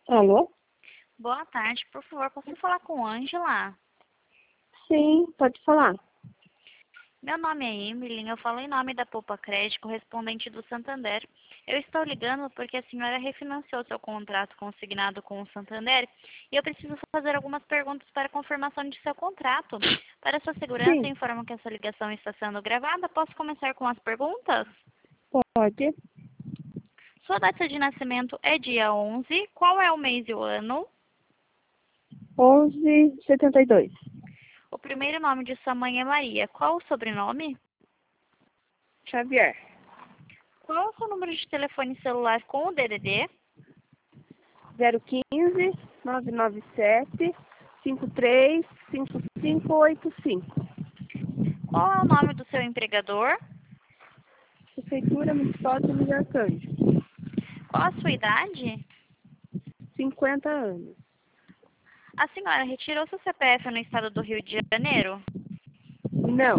Alô? Boa tarde, por favor, posso falar com Ângela? Sim, pode falar. Meu nome é Emily, eu falo em nome da Poupa Crédito, correspondente do Santander. Eu estou ligando porque a senhora refinanciou seu contrato consignado com o Santander e eu preciso fazer algumas perguntas para confirmação de seu contrato. Para sua segurança, eu Sim, informo que essa ligação está sendo gravada. Posso começar com as perguntas? pode. Sua data de nascimento é dia 11. Qual é o mês e o ano? 11,72. O primeiro nome de sua mãe é Maria. Qual o sobrenome? Xavier. Qual o seu número de telefone celular com o DDD? 015 997 535585. Qual é o nome do seu empregador? Prefeitura Municipal de São Arcanjo. Qual a sua idade? 50 anos. A senhora retirou seu CPF no estado do Rio de Janeiro? Não,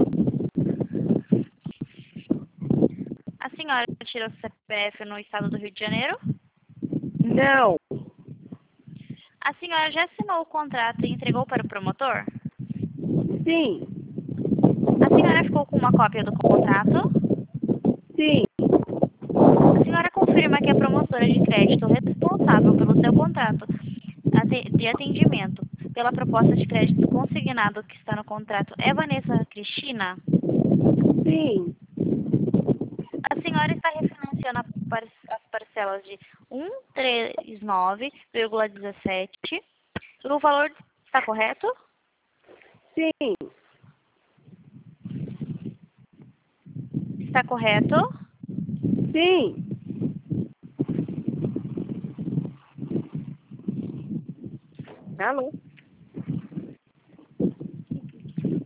A senhora retirou seu CPF no estado do Rio de Janeiro? não. A senhora já assinou o contrato e entregou para o promotor? Sim, A senhora ficou com uma cópia do contrato? sim, A senhora confirma que a promotora de crédito responsável pelo seu contrato de atendimento pela proposta de crédito consignado que está no contrato é Vanessa Cristina? sim. A senhora está refinanciando as parcelas de 139,17. O valor está correto? Sim, Está correto? sim. Alô?